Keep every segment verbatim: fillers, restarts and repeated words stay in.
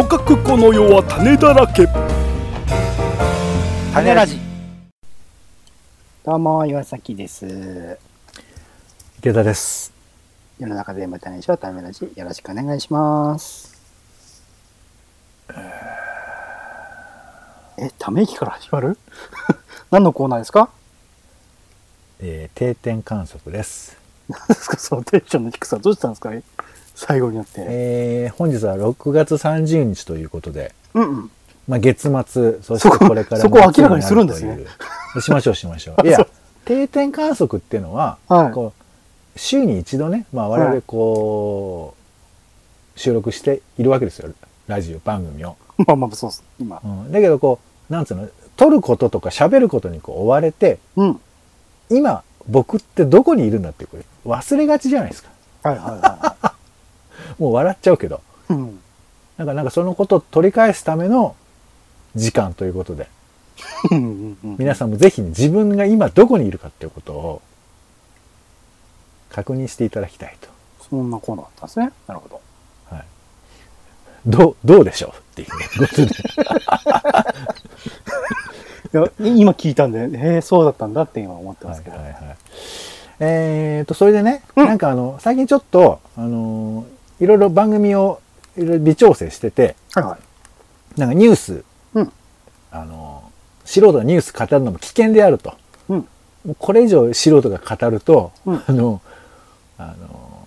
とかくこの世は種だらけ。 種ラジ。どうも岩崎です。 池田です。 世の中全部種にしよう種ラジ、よろしくお願いします。え、ため息から始まる何のコーナーですか？ えー、定点観測です。 何ですかそのテンションの低さ、どうしたんですか最後になって。 えー、本日はろくがつさんじゅうにちということで、 うんうん。 まあ、月末、そしてこれからそこを明らかにするんですね。 しましょうしましょう。いや、定点観測っていうのは、はい、こう週に一度ね、まあ、我々こう、はい、収録しているわけですよ、ラジオ番組を。 まあまあそうです、今。 うん、だけどこう、なんつうの、撮ることとか喋ることにこう追われて、うん、今、僕ってどこにいるんだってこれ忘れがちじゃないですか。はいはいはい、はい。もう笑っちゃうけど。うん、なんかなんかそのことを取り返すための時間ということで。皆さんもぜひ、ね、自分が今どこにいるかっていうことを確認していただきたいと。 そんなコーナーだったんですね。なるほど。 はい。どう、どうでしょうっていうことで。 いや今聞いたんで、へえ、そうだったんだって今思ってますけど。はいはいはい、 えーと、それでね、うん、なんかあの、最近ちょっと、あのー、いろいろ番組をいろいろ微調整してて、はいはい、なんかニュース、うん、あのー、素人がニュース語るのも危険であると。うん、もうこれ以上素人が語ると、うん、あの、あの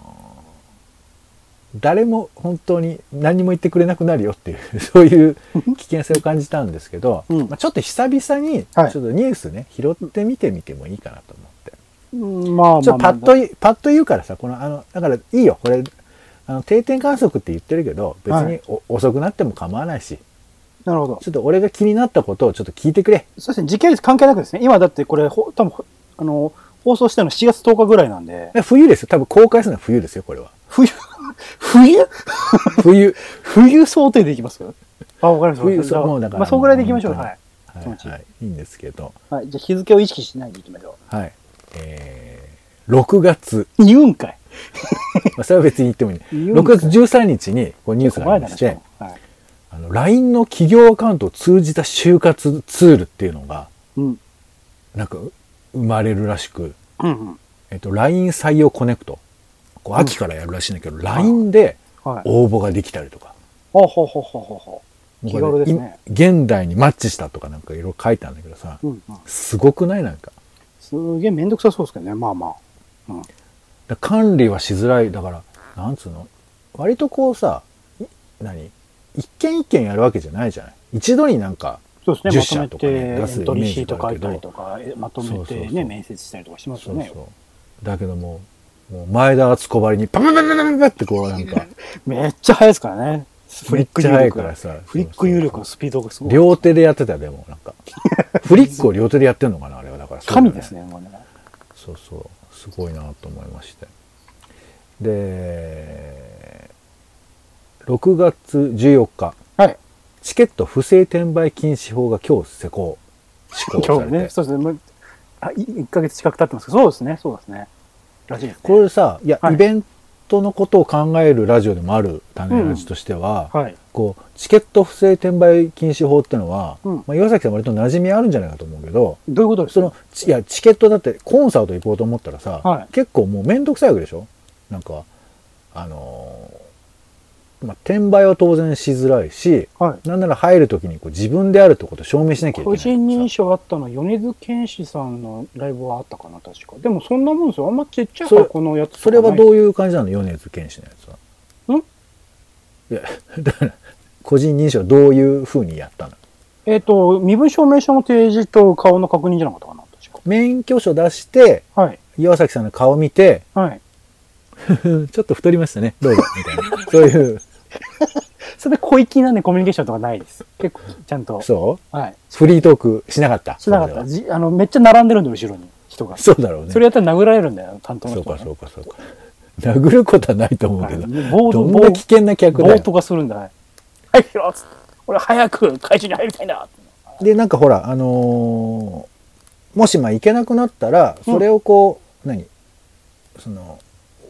ー、誰も本当に何も言ってくれなくなるよっていう、そういう危険性を感じたんですけど、うん、まあ、ちょっと久々に、ちょっとニュースね、拾ってみてみてもいいかなと思って。うん、まあまあ、ちょっとパッと、パッと言うからさ、この、あの、だからいいよ、これ、あの、定点観測って言ってるけど、別に、はい、遅くなっても構わないし。 なるほど。 ちょっと俺が気になったことをちょっと聞いてくれ。 そうですね、時系列関係なくですね。今だってこれ、ほ多分あの、放送したのしちがつとおかぐらいなんで。 冬ですよ。多分公開するのは冬ですよ、これは。 冬冬冬冬想定でいきますか？あ、わかりました。 冬、そう、もうだから。 まあ、そのぐらいでいきましょう。はい。 はい、はい。いいんですけど。 はい。じゃあ日付を意識しないでいきましょう。はい。えー、ろくがつ。 言うんかい。 まあ、それは別に言ってもいい。ろくがつじゅうさんにちにこうニュースがありまして、はい、あの、ライン の企業アカウントを通じた就活ツールっていうのが、うん、なんか生まれるらしく、うんうん、えっと、ライン 採用コネクト。こう秋からやるらしいんだけど、うん、ライン で応募ができたりとか。 ほうほうほうほうほう。気軽ですね。 現代にマッチしたとかなんかいろいろ書いてあるんだけどさ、うんうん、すごくないなんか。 すげえめんどくさそうですけどね、まあまあ。うん、 だ管理はしづらい。だから、なんつうの割とこうさ、何一件一件やるわけじゃないじゃない。一度になんか、 そうですね、まとめて、エントリーシート書いたりとか、まとめてね、面接したりとかしますよね。そうそう。 だけども、もう前田敦子ばりにパパパパパパパってこうなんか。 めっちゃ速いですからね。 フリック入力からさ。 フリック入力のスピードがすごい。 両手でやってたよ、でもなんか。フリックを両手でやってんのかな、あれは。だから、ね。 神ですね、もうね。 そうそう。すごいなと思いまして。で、ろくがつじゅうよっか。はい。チケット不正転売禁止法が今日施行。施行されて。今日ね、そうですね。 あ、いっかげつ近く経ってますけど、そうですね、そうですね。らしいですね。 これさ、いや、はい、イベントのことを考えるラジオでもある種ラジとしては、うんはい、こうチケット不正転売禁止法ってのは、うんまあ、岩崎さん割と馴染みあるんじゃないかと思うけど、 どういうことですか？ そのいやチケットだってコンサート行こうと思ったらさ、はい、結構もうめんどくさいわけでしょ。なんかあのーまあ、転売は当然しづらいし、はい、なんなら入るときにこう自分であるってことを証明しなきゃいけない。 個人認証あったの米津玄師さんのライブはあったかな確か。でもそんなもんですよ。あんまちっちゃい箱のやつとかそれはどういう感じなの米津玄師のやつは。ん？いやだから個人認証はどういうふうにやったの？えっと身分証明書の提示と顔の確認じゃなかったかな確か。 免許証出して、はい、岩崎さんの顔見て、はい、ちょっと太りましたねどうぞみたいなそういう。 それで小粋なねコミュニケーションとかないです。結構ちゃんと。 そう？はい。フリートークしなかった。 しなかった。じあのめっちゃ並んでるんで後ろに人が。 そうだろうね。 それやったら殴られるんだよ担当の人、ね。 そうかそうかそうか。殴ることはないと思うけど。ボードどんな危険な客だよ。 ボートがするんだ。はい。はい、よっつって。俺早く会社に入りたいな。 でなんかほらあのー、もしまあ行けなくなったらそれをこう、うん、何その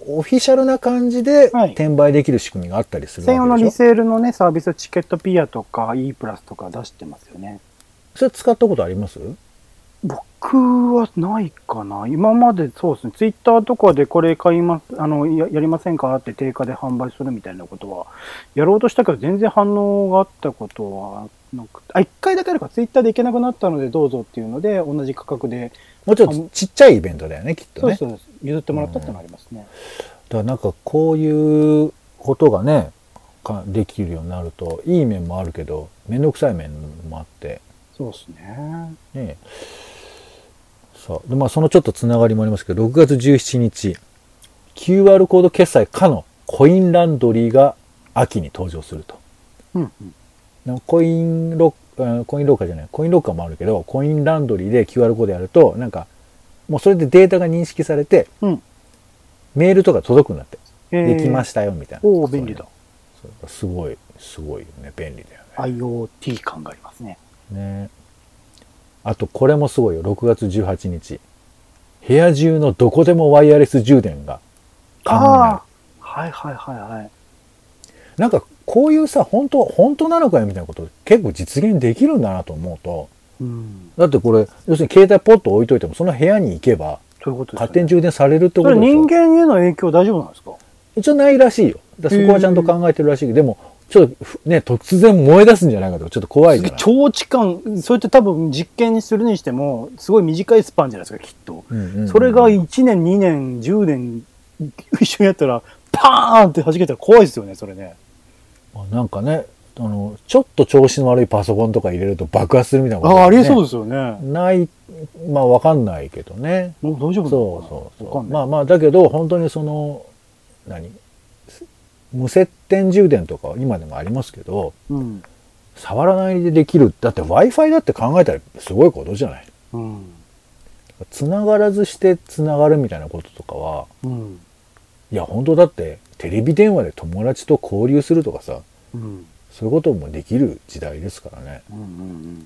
オフィシャルな感じで転売できる仕組みがあったりするわけでしょ。 専用のリセールのね、サービス、チケットピアとか E プラスとか出してますよね。 それ使ったことあります？ 僕はないかな。今までそうですね、ツイッターとかでこれ買います、あの、や、やりませんかって定価で販売するみたいなことは、やろうとしたけど全然反応があったことはなくて、あ、一回だけあるか、ツイッターで行けなくなったのでどうぞっていうので、同じ価格で。 もちろんちっちゃいイベントだよね、きっとね。 そうです。譲ってもらったってのがありますね。 うん、だからなんかこういうことがね、かできるようになると、いい面もあるけど、めんどくさい面もあって。 そうですね。 ねえ。さあ、でまあそのちょっとつながりもありますけど、ろくがつじゅうしちにち、キューアール コード決済可のコインランドリーが秋に登場すると。 うんうん、コインロッコインロッカーじゃない、コインロッカーもあるけど、コインランドリーで キューアール コードやると、なんか、もうそれでデータが認識されて、 うん、 メールとか届くんだって。できましたよ、みたいな。 おお、便利だ。 すごい、すごいよね。便利だよね。 アイオーティー 感がありますね。 ね。あと、これもすごいよ。ろくがつじゅうはちにち。部屋中のどこでもワイヤレス充電が可能になる。 はいはいはいはい。 なんか、こういうさ、本当、本当なのかよみたいなこと結構実現できるんだなと思うと、うん、だってこれ、要するに携帯ポッと置いといても、その部屋に行けば、 そういうことですね、 勝手に充電されるってことでしょ。 それ人間への影響大丈夫なんですか？ 一応ないらしいよ。だそこはちゃんと考えてるらしいけど、でも、ちょっとね、突然燃え出すんじゃないかと、ちょっと怖いじゃない。 長期間、そうやって多分実験にするにしても、すごい短いスパンじゃないですか、きっと。うんうんうん、それがいちねん、にねん、じゅうねん、一緒にやったら、パーンって弾けたら怖いですよね、それね。 なんかね、あの、ちょっと調子の悪いパソコンとか入れると爆発するみたいなこと、 ね、ああ、ありえそうですよね。 ない、まあわかんないけどね。 もう大丈夫そうそうそう。まあまあ、だけど、本当にその、何無接点充電とかは今でもありますけど、うん、触らないでできる。だって Wi-Fi だって考えたらすごいことじゃない。うん、繋がらずして繋がるみたいなこととかは、うん、いや本当だってテレビ電話で友達と交流するとかさ、うん、そういうこともできる時代ですからね。うんうんうん、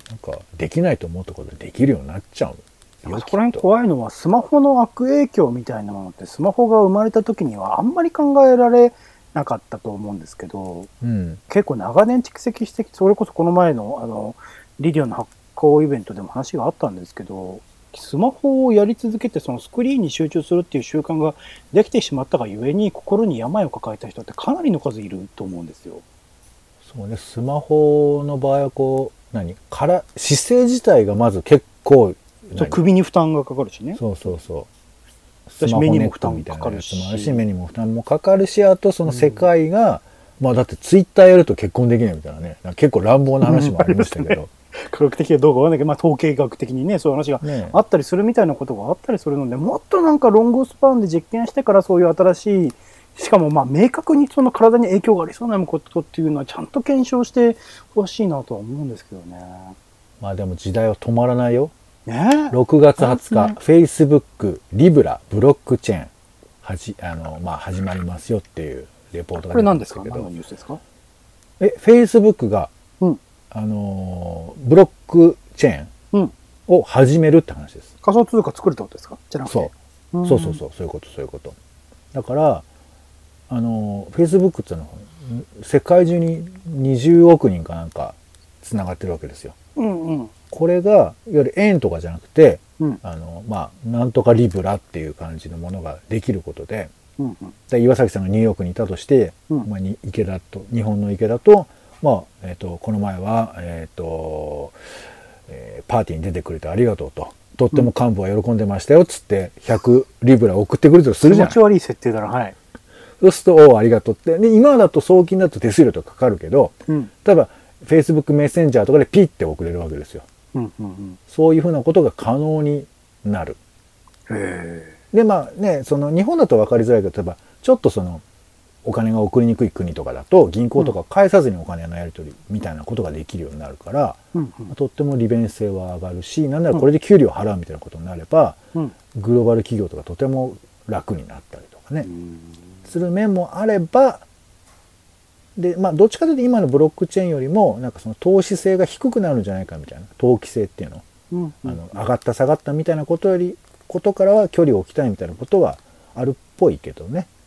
なんかできないと思ったことでできるようになっちゃう。 そこら辺怖いのはスマホの悪影響みたいなものってスマホが生まれた時にはあんまり考えられなかったと思うんですけど、うん、結構長年蓄積してきて、それこそこの前のあのリディオの発行イベントでも話があったんですけど、スマホをやり続けてそのスクリーンに集中するっていう習慣ができてしまったがゆえに心に病を抱えた人ってかなりの数いると思うんですよ。 そうね、スマホの場合はこう何から姿勢自体がまず結構そう首に負担がかかるしね。 そうそうそう。スマホネットみたいなやつもあるし、目にも負担もかかるし、あとその世界が、うん、まあだってツイッターやると結婚できないみたいなね、結構乱暴な話もありましたけど。 科学的かどうかわかんないけど、まあ統計学的にね、そういう話があったりするみたいなことがあったりするので、もっとなんかロングスパンで実験してからそういう新しい、しかもまあ明確にその体に影響がありそうなことっていうのはちゃんと検証してほしいなとは思うんですけどね。 まあでも時代は止まらないよ。 ね、 ろくがつはつか、ね、Facebook、リブラ、ブロックチェーン、はじ、あの、まあ、始まりますよっていうレポートが出てるんですけど。 これ何ですか？何のニュースですか？ え、Facebook が、うん、あの、ブロックチェーンを始めるって話です。 仮想通貨作るってことですか？じゃなくて。 そう。そうそうそう、そういうこと、そういうこと。だから、あの、Facebook っていうのは、世界中ににじゅうおくにんかなんか繋がってるわけですよ。 うんうん。 これがいわゆる円とかじゃなくて、うん、あのまあなんとかリブラっていう感じのものができることで、うんうん、で岩崎さんがニューヨークにいたとして、うんまあ、に池田と日本の池田と、まあえー、とこの前は、えーとえー、パーティーに出てくれてありがとうと、とっても幹部は喜んでましたよっつってひゃくリブラ送ってくるとするじゃん。 気持ち悪い設定だな。はい。 そうするとおありがとうってで今だと送金だと手数料とかかかるけど、うん、例えば Facebook メッセンジャーとかでピッて送れるわけですよ。うんうんうん、そういうふうなことが可能になる。へでまあねその日本だと分かりづらいけど例えばちょっとそのお金が送りにくい国とかだと銀行とか返さずにお金のやり取りみたいなことができるようになるから、うんうん、とっても利便性は上がるしなんならこれで給料払うみたいなことになれば、うん、グローバル企業とかとても楽になったりとかね、うん、する面もあればでまあどっちかというと今のブロックチェーンよりもなんかその投資性が低くなるんじゃないかみたいな投機性っていうの、うんうん、あの上がった下がったみたいなことよりことからは距離を置きたいみたいなことはあるっぽいけどね。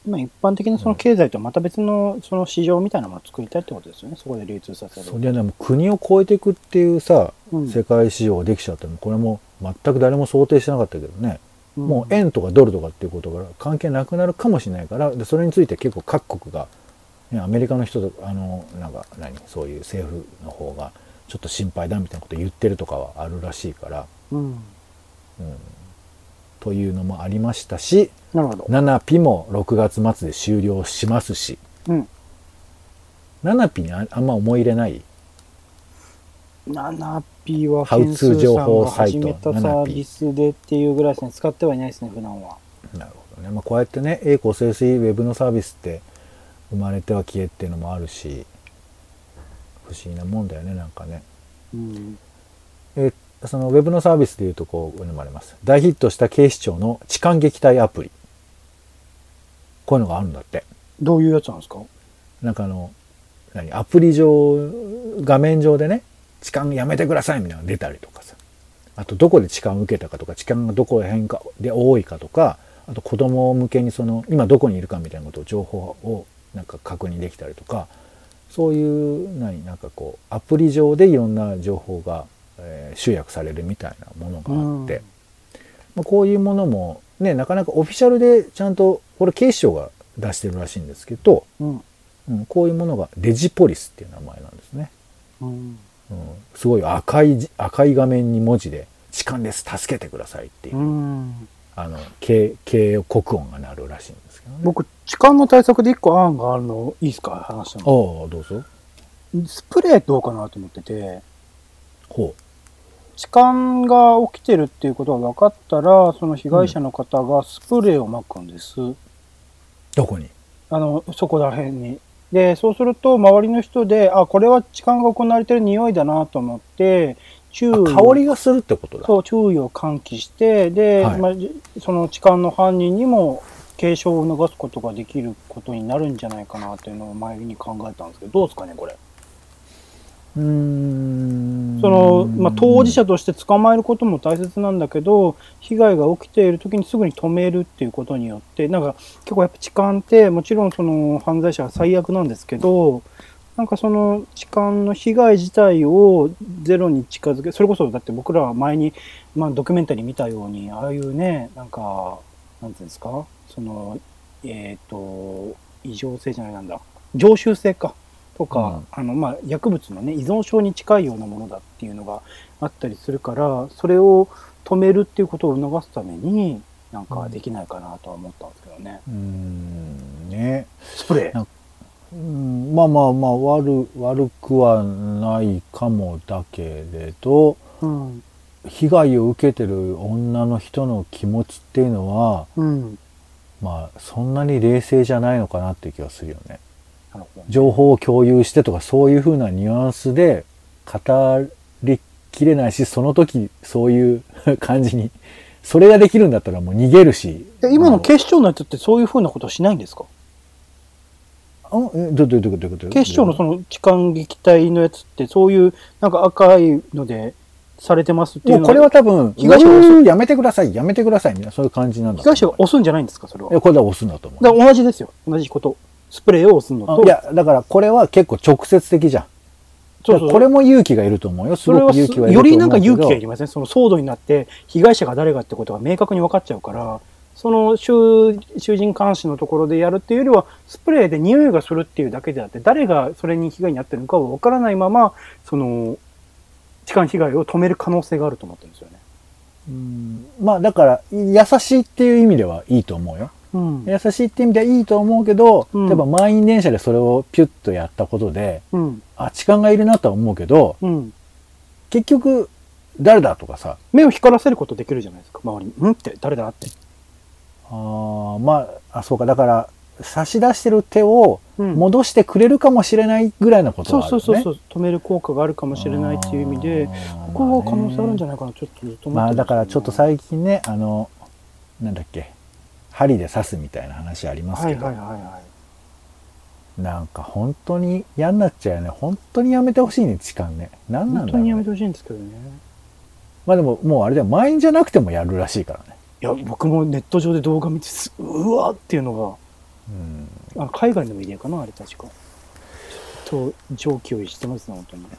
まあ、一般的なその経済とはまた別のその市場みたいなものを作りたいってことですよね。そこで流通させる。 それでも国を超えていくっていうさ、うん、世界市場ができちゃっても、これも全く誰も想定してなかったけどね。うん、もう円とかドルとかっていうことが関係なくなるかもしれないから、でそれについて結構各国が、ね、アメリカの人とあのなんか何そういう政府の方がちょっと心配だみたいなこと言ってるとかはあるらしいから。うんうんというのもありましたし、 なるほど。 ナナピもろくがつ末で終了しますし、うん、ナナピに あ, あんま思い入れない？ ナナピはハウツー情報サイト始めたサービスでっていうぐらいですね。使ってはいないですね、普段は。 なるほどね。まあ、こうやってね、栄枯盛衰ウェブのサービスって生まれては消えっていうのもあるし、不思議なもんだよね、なんかね。うん、えそのウェブのサービスでいうとこう生まれます。大ヒットした警視庁の痴漢撃退アプリ。こういうのがあるんだって。 どういうやつなんですか？ なんかあの、何アプリ上、画面上でね、痴漢やめてくださいみたいなのが出たりとかさ。あとどこで痴漢を受けたかとか、痴漢がどこら辺かで多いかとか、あと子供向けにその、今どこにいるかみたいなことを情報をなんか確認できたりとか、そういう何、なんかこう、アプリ上でいろんな情報がえー、集約されるみたいなものがあって、うんまあ、こういうものもねなかなかオフィシャルでちゃんとこれ警視庁が出してるらしいんですけど、うんうん、こういうものがデジポリスっていう名前なんですね、うんうん、すごい赤い赤い画面に文字で痴漢です助けてくださいっていう、うん、あの警警告音が鳴るらしいんですけどね。 僕痴漢の対策で一個案があるのいいですか話したの。ああどうぞ。 スプレーどうかなと思ってて。 ほう。 痴漢が起きてるっていうことが分かったら、その被害者の方がスプレーを撒くんです。うん、 どこに？ あの、そこら辺に。で、そうすると周りの人で、あ、これは痴漢が行われてる匂いだなと思って、 注意。香りがするってことだ。 そう、注意を喚起して、で、はいまあ、その痴漢の犯人にも警鐘を促すことができることになるんじゃないかなっていうのを前に考えたんですけど、どうですかね、これ。うーんそのまあ、当事者として捕まえることも大切なんだけど被害が起きている時にすぐに止めるっていうことによってなんか結構やっぱ痴漢ってもちろんその犯罪者は最悪なんですけどなんかその痴漢の被害自体をゼロに近づけそれこそだって僕らは前に、まあ、ドキュメンタリー見たようにああいうねなんかなんていうんですかそのえっと異常性じゃないなんだ常習性かとか、うん、あのまあ、薬物のね依存症に近いようなものだっていうのがあったりするからそれを止めるっていうことを促すためになんかできないかなとは思ったんですけどね。 うんねスプレーうんまあまあまあ悪悪くはないかもだけれど、うん、被害を受けてる女の人の気持ちっていうのは、うん、まあそんなに冷静じゃないのかなっていう気がするよね。情報を共有してとかそういう風なニュアンスで語りきれないしその時そういう感じにそれができるんだったらもう逃げるし今の警視庁のやつってそういう風なことをしないんですか？ あえどどどどど警視庁のその痴漢撃退のやつってそういうなんか赤いのでされてますっていうのもうこれは多分被害者が押すやめてくださいやめてくださいみたいなそういう感じなんだ。 被害者が押すんじゃないんですかそれは。 いやこれは押すんだと思う。 だから同じですよ同じこと。スプレーを押すのと。 いや、だからこれは結構直接的じゃん。そうそうこれも勇気がいると思うよ。すごく勇気がいると思うけど。 よりなんか勇気がいりません。その騒動になって被害者が誰かってことが明確に分かっちゃうから、その囚囚人監視のところでやるっていうよりは、スプレーで匂いがするっていうだけであって、誰がそれに被害に遭ってるのかは分からないまま、その痴漢被害を止める可能性があると思ってるんですよね。 うんまあだから優しいっていう意味ではいいと思うよ。うん、優しいって意味ではいいと思うけど、うん、例えば満員電車でそれをピュッとやったことで、うん、あ痴漢がいるなとは思うけど、うん、結局誰だとかさ目を光らせることできるじゃないですか周りにうんって誰だってあまああそうかだから差し出してる手を戻してくれるかもしれないぐらいのことがあるよね、 そうそうそうそう止める効果があるかもしれないっていう意味でここは可能性あるんじゃないかなちょっとずっと思ってます、ね、まあだからちょっと最近ねあのなんだっけ針で刺すみたいな話ありますけど、はいはいはいはい、なんか本当に嫌になっちゃうよね。本当にやめてほしいね痴漢ね。なんなんだろう、ね、 本当にやめてほしいんですけどね。 まあでももうあれだよ満員じゃなくてもやるらしいからね。 いや僕もネット上で動画見てうわっていうのうん、あ海外のメディアかなあれ確か。と上記を逸してますね本当にね。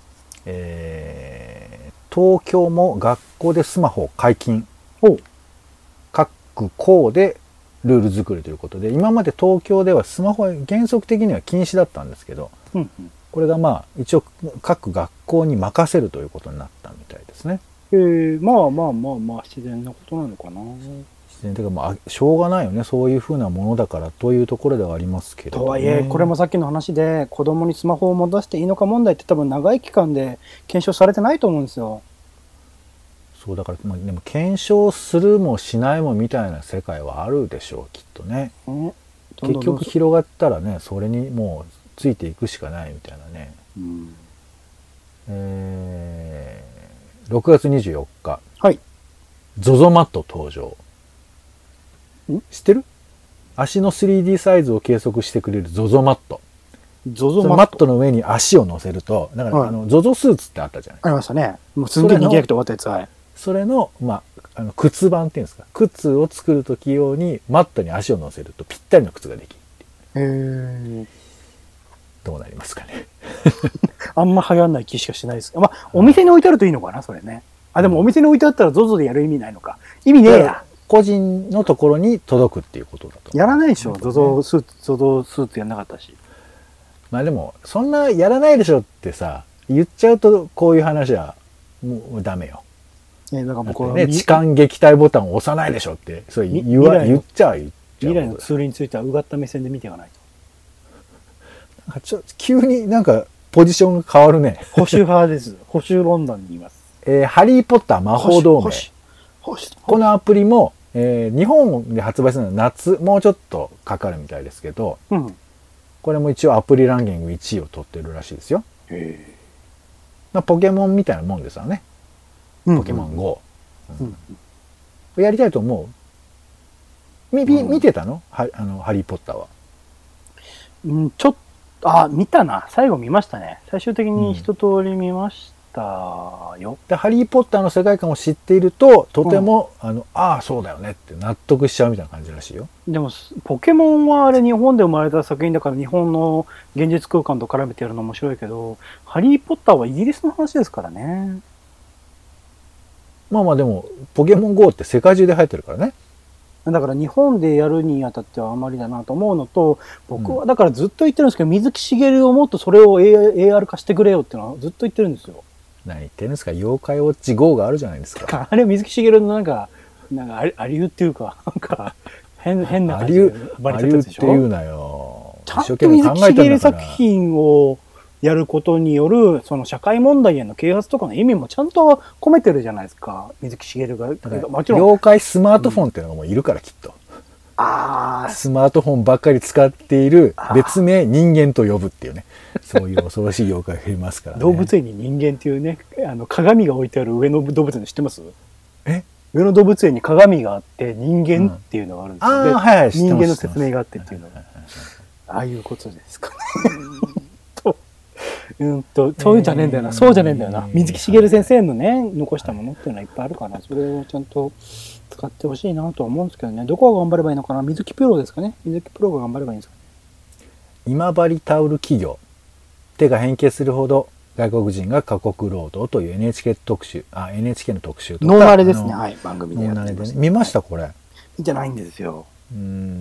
えー、東京も学校でスマホ解禁。 お各校でルール作りということで、今まで東京ではスマホは原則的には禁止だったんですけど、 うんうん、 これがまあ一応各学校に任せるということになったみたいですね。 えー、まあまあまあまあ自然なことなのかな。 自然というかまあしょうがないよね、そういうふうなものだからというところではありますけれども、ね。 とはいえこれもさっきの話で子供にスマホを持たせていいのか問題って多分長い期間で検証されてないと思うんですよ。 そうだから、まあ、でも検証するもしないもみたいな世界はあるでしょうきっとね。 ね結局広がったらねそれにもうついていくしかないみたいなね。 うん、 えー、ろくがつにじゅうよっか、 はい、 ゾゾ マット登場。知ってる？足の スリーディー サイズを計測してくれる ゾゾ マット。ゾゾ マットの上に足を乗せると、だから、はい、あの ゾゾ スーツってあったじゃない。 ありましたね。もうすんげえ人気なくて終わったやつ。はい。 それの、まあ、あの靴版っていうんですか、靴を作る時用にマットに足を乗せるとぴったりの靴ができる。 へー。 どうなりますかね。 あんま流行んない気しかしないですけど、まあ、お店に置いてあるといいのかな、それね。あ、でもお店に置いてあったら ゾゾ でやる意味ないのか。意味ねえや。 個人のところに届くっていうことだと。 やらないでしょ、ゾゾ スーツ、ゾゾ スーツやんなかったし。 まあでも、そんなやらないでしょってさ、言っちゃうとこういう話はもうダメよ。 えだからもうこれね、痴漢撃退ボタンを押さないでしょって、それ言わ言っちゃう言っちゃう。 未来のツールについてはうがった目線で見ていかないと。 なんかちょ急になんかポジションが変わるね。 保守派です。保守ロンドンにいます。 えー、ハリーポッター魔法同盟。このアプリも、えー、日本で発売するのは夏、もうちょっとかかるみたいですけど、 うん、これも一応アプリランキングいちいを取ってるらしいですよ。 へまあ、ポケモンみたいなもんですよね。ポケモン ゴー、うんうん、やりたいと思う？み、うん、見てたの？はあのハリーポッターは。 うん、ちょっとあ見たな。最後見ましたね。最終的に一通り見ましたよ。 でハリーポッターの世界観を知っているととても、うん、あのああそうだよねって納得しちゃうみたいな感じらしいよ。 でもポケモンはあれ日本で生まれた作品だから日本の現実空間と絡めてやるの面白いけど、ハリーポッターはイギリスの話ですからね。 まあまあでもポケモン ゴー って世界中で流行ってるからね。 だから日本でやるにあたってはあまりだなと思うのと、僕はだからずっと言ってるんですけど、うん、水木しげるをもっとそれを エーアール 化してくれよっていうのはずっと言ってるんですよ。 何言ってるんですか。妖怪ウォッチ ゴー があるじゃないですか。 あれ水木しげるのなんかなんかありゅうっていうかなんか変変な感じでバリ立つでしょ。ありゅうって言うなよ。 ちゃんと水木しげる作品をやることによるその社会問題への啓発とかの意味もちゃんと込めてるじゃないですか、水木しげるが。 もちろん妖怪スマートフォンっていうのがもういるから、うん、きっと。 ああ、 スマートフォンばっかり使っている別名人間と呼ぶっていうね、そういう恐ろしい妖怪がいますからね。 動物園に人間っていうね、あの鏡が置いてある上野動物園知ってます？ え？ 上野動物園に鏡があって人間っていうのがあるんですよ、うん、 あはいはい、 人間の説明があってっていうのが、ああいうことですかね。うんとそうじゃねえんだよな、そうじゃねえんだよな。水木しげる先生のね残したものっていうのはいっぱいあるから、それをちゃんと使ってほしいなとは思うんですけどね。どこが頑張ればいいのかな。水木プロですかね。水木プロが頑張ればいいんですかね。 今治タオル企業、手が変形するほど外国人が過酷労働という エヌエイチケー 特集、あ エヌエイチケー の特集とか。 ノーナレですね。はい、番組でやってます、 ね、見ましたこれ。 見てないんですよ。 うん、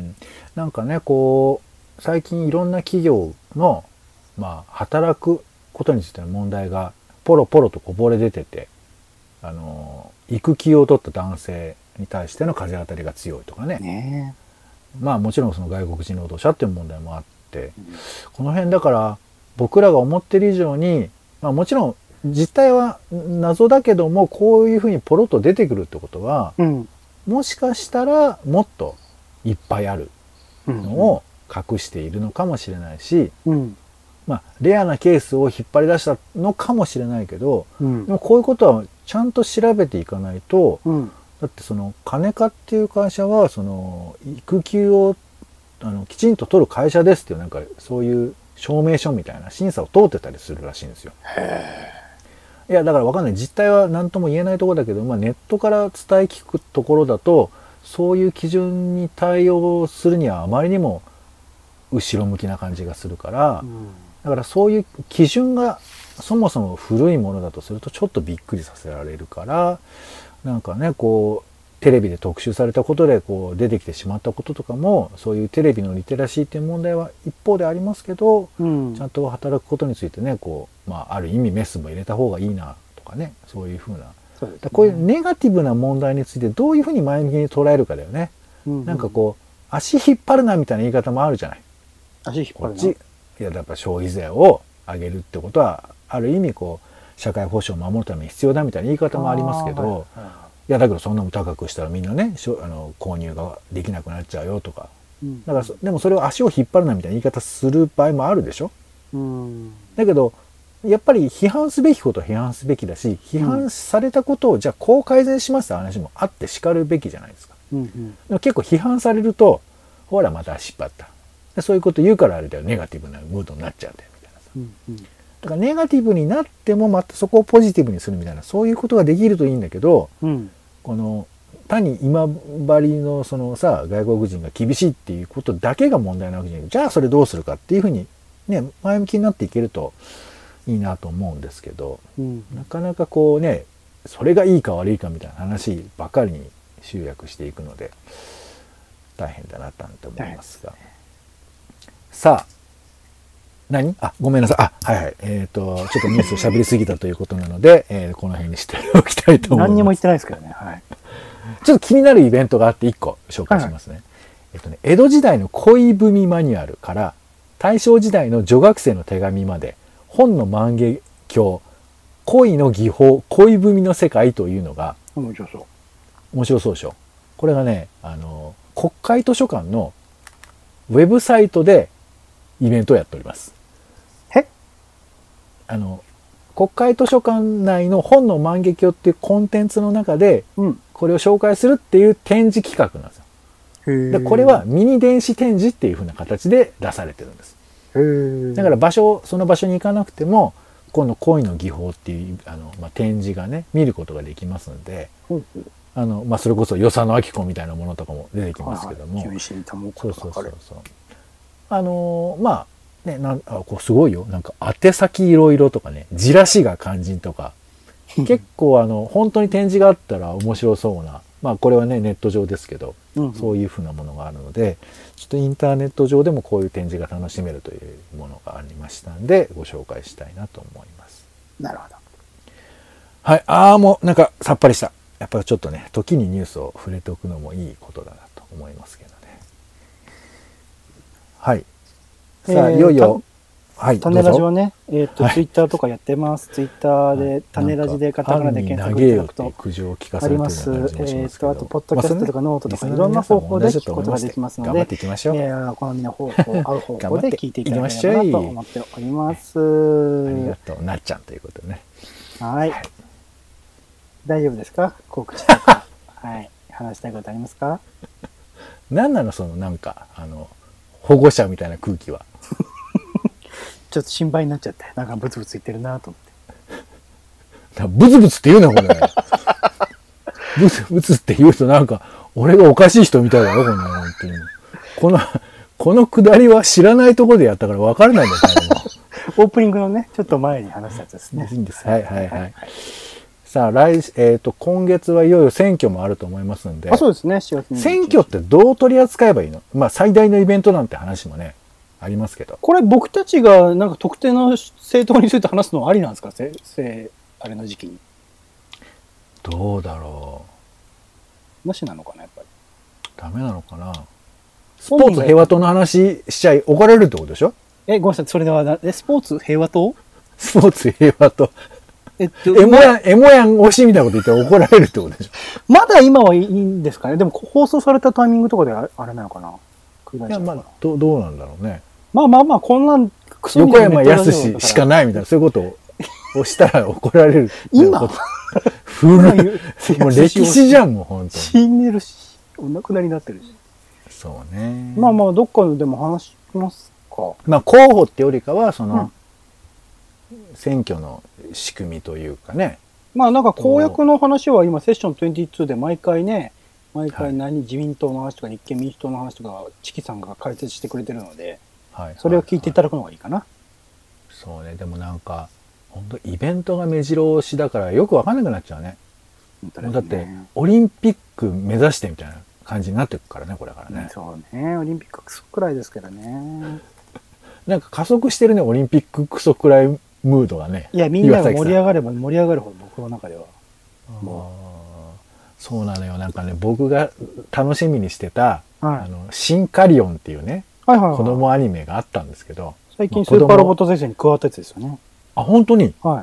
なんかねこう最近いろんな企業のまあ働くことについての問題がポロポロとこぼれ出てて、あの育休を取った男性に対しての風当たりが強いとかね。 ねまあもちろんその外国人労働者っていう問題もあって、うん、この辺だから僕らが思ってる以上に、まあ、もちろん実態は謎だけどもこういうふうにポロッと出てくるってことは、 うん、 もしかしたらもっといっぱいあるのを隠しているのかもしれないし、 うん、 まあレアなケースを引っ張り出したのかもしれないけど、 うん、 でもこういうことはちゃんと調べていかないと、 うん、 だってその金化っていう会社はその育休をあのきちんと取る会社ですっていうなんかそういう証明書みたいな審査を通ってたりするらしいんですよ。 へー。いやだから分かんない、実態は何とも言えないところだけど、まあ、ネットから伝え聞くところだとそういう基準に対応するにはあまりにも後ろ向きな感じがするから、うん、だからそういう基準がそもそも古いものだとするとちょっとびっくりさせられるから、なんかねこうテレビで特集されたことでこう出てきてしまったこととかも、そういうテレビのリテラシーっていう問題は一方でありますけど、うん、ちゃんと働くことについてねこう、まあ、ある意味メスも入れた方がいいなとかね、そういうふうな、そうですね、こういうネガティブな問題についてどういうふうに前向きに捉えるかだよね。うんうん、なんかこう足引っ張るなみたいな言い方もあるじゃない。 足引っ張るな。 こっちいややっぱ消費税を上げるってことはある意味こう社会保障を守るために必要だみたいな言い方もありますけど、はいはい、いやだけどそんなも高くしたらみんなねあの購入ができなくなっちゃうよとか、うん、だからでもそれを足を引っ張るなみたいな言い方する場合もあるでしょ。うん、だけどやっぱり批判すべきことは批判すべきだし、批判されたことをじゃあこう改善しますって話もあって叱るべきじゃないですか。うんうん、でも結構批判されるとほらまた足引っ張った、でそういうこと言うからあれだよネガティブなムードになっちゃうんだよみたいなさ、うんうん、だからネガティブになってもまたそこをポジティブにするみたいな、そういうことができるといいんだけど、うん、この単に今治のそのさ外国人が厳しいっていうことだけが問題なわけじゃない。じゃあそれどうするかっていうふうにね前向きになっていけるといいなと思うんですけど、うん、なかなかこうねそれがいいか悪いかみたいな話ばかりに集約していくので大変だなと思いますが、さあ何あごめんなさいあはいはいえっ、ー、とちょっとニュースを喋りすぎたということなので、えー、この辺にしておきたいと思います。 何にも言ってないですけどね、はい、 ちょっと気になるイベントがあっていっこ紹介しますね。はいはい、えっとね江戸時代の恋文マニュアルから大正時代の女学生の手紙まで本の万華鏡恋の技法恋文の世界というのが面白そう面白そうでしょ。これがねあの国会図書館のウェブサイトでイベントをやっております。 えあの国会図書館内の本の万華鏡っていうコンテンツの中で、うん、これを紹介するっていう展示企画なんですよ。でこれはミニ電子展示っていう風な形で出されてるんです。へだから場所その場所に行かなくてもこの恋の技法っていうあの、まあ、展示がね見ることができますので、うんうん、あのまあ、それこそ与謝野晶子みたいなものとかも出てきますけども、 そうそうそうそうあのまあねなんあこうすごいよなんか宛先いろいろとかねじらしが肝心とか結構あの本当に展示があったら面白そうなまあこれはねネット上ですけど、うんうん、そういうふうなものがあるのでちょっとインターネット上でもこういう展示が楽しめるというものがありましたんでご紹介したいなと思います。 なるほど。 はい、ああもうなんかさっぱりした。やっぱりちょっとね時にニュースを触れておくのもいいことだなと思いますけどね。はい。さあ、えー、いよいよはい、 種ラジはね、えっ、ー、と、はい、ツイッターとかやってます。ツイッターで、種ラジでカタカナで検索いただくとあります。えっ、ー、と、あと、ポッドキャストとかノートとかいろんな方法で聞くことができますので、 頑張っていきましょう。 えー、お好みの方法、合う方法で聞いていただければなと思っております。ありがとう、なっちゃんということでね。 はい。はい、大丈夫ですか？告知とか。はい。話したいことありますか？ 何なのそのなんか、あの、保護者みたいな空気は。 ちょっと心配になっちゃって、なんかブツブツ言ってるなと思って。ブツブツって言うな、これ。ブツブツって言うとなんか、俺がおかしい人みたいだよ、こんなの。本当にこの、このくだりは知らないところでやったから分からないんだよ、 オープニングのね、ちょっと前に話したやつですね。 いいんです。はいはいはい。はいはい、さあ、来、えっと、今月はいよいよ選挙もあると思いますんで。 あ、そうですね、しがつにじゅういちにち。 選挙ってどう取り扱えばいいの？まあ、最大のイベントなんて話もね、ありますけど。 これ僕たちがなんか特定の政党について話すのはありなんですか？せ、せ、あれの時期に。 どうだろう。なしなのかな、やっぱり。 ダメなのかな。スポーツ平和党の話しちゃい怒られるってことでしょ？ え、ごめんなさい、それでは、え、スポーツ平和党？ スポーツ平和党。えっと、エモヤン、エモヤン推しみたいなこと言ったら怒られるってことでしょ？ まだ今はいいんですかね？でも放送されたタイミングとかであれなのかな？ いや、まあ、ど, どうなんだろうね。 まあまあまあ、こんなんクソみたいな横山やすししかないみたいな、そういうことを押したら怒られる。 今古い。もう歴史じゃん、もう本当に。 死んでるし、お亡くなりになってるし。 そうね。 まあまあ、どっかでも話しますか。 まあ、候補ってよりかは、その、うん、選挙の仕組みというかね。 まあなんか公約の話は今セッションにじゅうにで毎回ね、 毎回何、はい、自民党の話とか立憲民主党の話とかチキさんが解説してくれてるので、はい、それを聞いていただくのがいいかな。 はいはい、そうね。でもなんか本当イベントが目白押しだからよく分かんなくなっちゃうね。ね、だってオリンピック目指してみたいな感じになってくからね、これからね。 そうね、オリンピッククソくらいですからね。 なんか加速してるね、オリンピッククソくらいムードがね。 いや、みんなが盛り上がれば盛り上がるほど僕の中では。 もうそうなのよ。なんかね、僕が楽しみにしてた、はい、あのシンカリオンっていうね、はいはいはい、子供アニメがあったんですけど、 最近スーパーロボット先生に加わったやつですよね。 あ、本当に？ はい。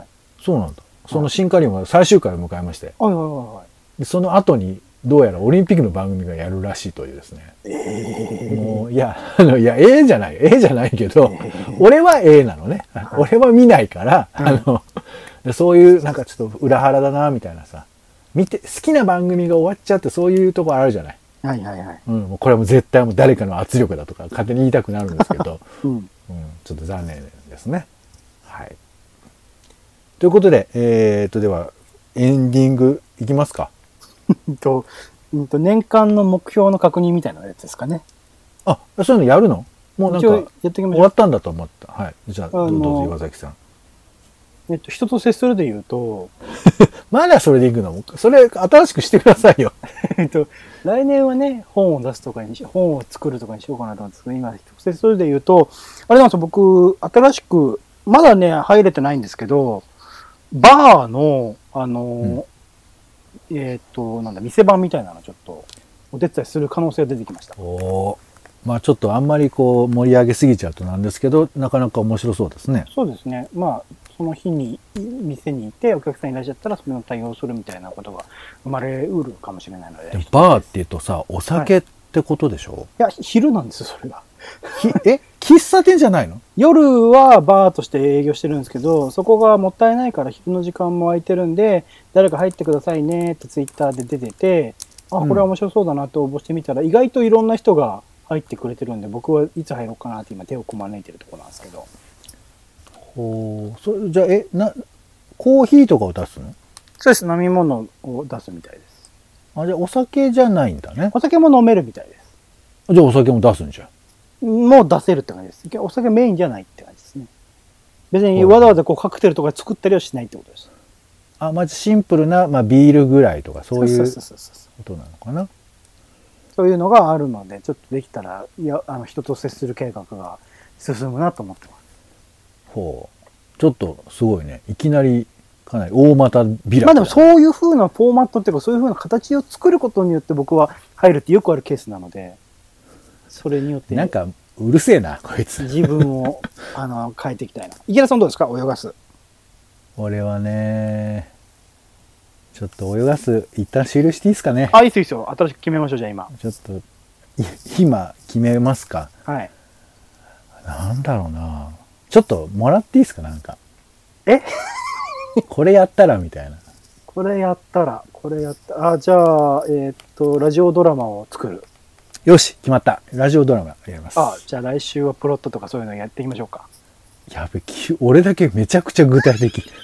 そうなんだ。そのシンカリオンは最終回を迎えまして、 はいはいはい、 その後にどうやらオリンピックの番組がやるらしいというですね。 えー、 もういやあのいや A じゃない A じゃないけど、えー、俺は A なのね。俺は見ないから、はい、あのでそういうなんかちょっと裏腹だなみたいなさ、見て好きな番組が終わっちゃってそういうとこあるじゃない。 はいはいはい。 うん、もうこれはもう絶対もう誰かの圧力だとか勝手に言いたくなるんですけど、 うんうん、 ちょっと残念ですね。はい。ということで、えー、とではエンディングいきますか。 と年間の目標の確認みたいなやつですかね。 あ、そういうのやるの？もうなんかやってきましょう。終わったんだと思った。はい。じゃあどうぞ岩崎さん。 えっと人と接するで言うと、 まだそれでいくの？それ新しくしてくださいよ。 えっと来年はね本を出すとかに本を作るとかにしようかなと思うんですけど、今人と接するで言うとあれなんですよ。僕新しくまだね入れてないんですけど。バーの、あの、うん、えっ、ー、と、なんだ、店番みたいなのちょっとお手伝いする可能性が出てきました。 おまあちょっとあんまりこう盛り上げすぎちゃうとなんですけど、なかなか面白そうですね。 そうですね。まあ、その日に店にいてお客さんいらっしゃったらそれの対応するみたいなことが生まれうるかもしれないので。 でバーって言うとさ、お酒ってことでしょ？ はい、いや、昼なんですよ、それが。 え喫茶店じゃないの？ 夜はバーとして営業してるんですけど、そこがもったいないから昼の時間も空いてるんで、誰か入ってくださいねってツイッターで出てて、あ、これは面白そうだなって応募してみたら、うん、意外といろんな人が入ってくれてるんで、僕はいつ入ろうかなって今手をこまねいてるところなんですけど。 ほう、それじゃあ、え、な、コーヒーとかを出すの？ そうです。飲み物を出すみたいです。 あ、じゃあお酒じゃないんだね。 お酒も飲めるみたいです。 じゃあお酒も出すんじゃん。 もう出せるって感じです。お酒メインじゃないって感じですね。別にわざわざこうカクテルとか作ったりはしないってことです。 あ、まずシンプルな、まあ、ビールぐらいとかそういうことなのかな。 そういうのがあるので、ちょっとできたら、いや、あの人と接する計画が進むなと思ってます。 ほう。ちょっとすごいね。いきなりかなり大股ビラ。 まあでもそういう風なフォーマットっていうか、そういう風な形を作ることによって僕は入るってよくあるケースなので、それによって、 なんかうるせえなこいつ。 自分をあの変えていきたいな。池田さんどうですか？泳がす。 俺はね、ちょっと泳がす一旦終了していいですかね。 あ、いいですよ。新しく決めましょう。じゃあ今。 ちょっと今決めますか。 はい。 なんだろうな。ちょっともらっていいですか？なんか。 え？ これやったらみたいな。 これやったら、これやったら、あ、じゃあ、えー、っと、ラジオドラマを作る。 よし、決まった。ラジオドラマやります。 あ、じゃあ来週はプロットとかそういうのやっていきましょうか。 やべ、俺だけめちゃくちゃ具体的。い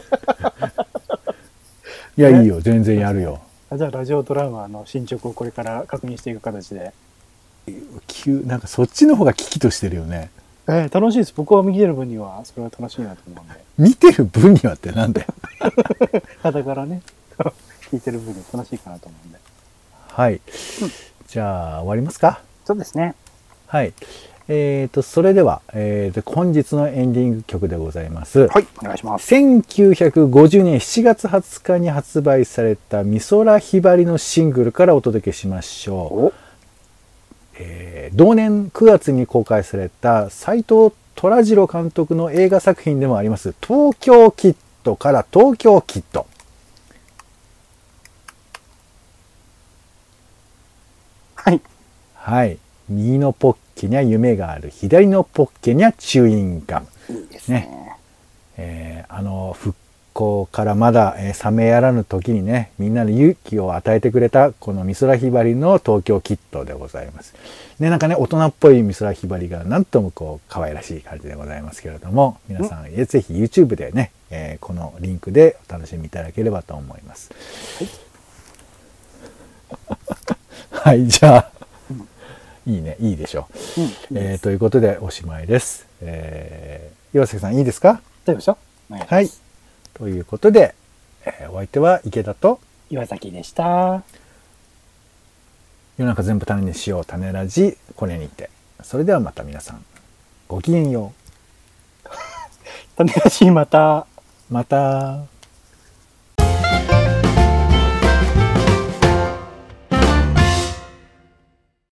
や、ね、いいよ。全然やるよ。 じゃあラジオドラマの進捗をこれから確認していく形で。 急、なんかそっちの方が危機としてるよね。 えー、楽しいです。僕は見てる分にはそれは楽しいなと思うんで。 見てる分にはってなんだよ。 だからね、聞いてる分には楽しいかなと思うんで。 はい。うん、じゃあ終わりますか。 そうですね。 はい。えっと、それでは、えーと、本日のエンディング曲でございます。 はい、お願いします。 せんきゅうひゃくごじゅうねんしちがつはつかに発売された美空ひばりのシングルからお届けしましょう。えー、同年くがつに公開された斉藤虎次郎監督の映画作品でもあります東京キッドから東京キッド。 はい。 はい。右のポッケには夢がある。左のポッケにはチューインガム。 いいですね。 ねえー、あの、復興からまだ、えー、冷めやらぬ時にね、みんなの勇気を与えてくれた、この美空ひばりの東京キッドでございます。ね、なんかね、大人っぽい美空ひばりがなんともこう、可愛らしい感じでございますけれども、皆さん、えぜひ YouTube でね、えー、このリンクでお楽しみいただければと思います。はいはい、じゃあ、うん、いいね、いいでしょう。うん、えー、ということでおしまいです。えー、岩崎さんいいですか？ 大丈夫でしょ？ はい。ということで、えー、お相手は池田と岩崎でした。 世の中全部種にしよう種ラジ、これにて。それではまた皆さん、ごきげんよう。 種ラジまた。 また。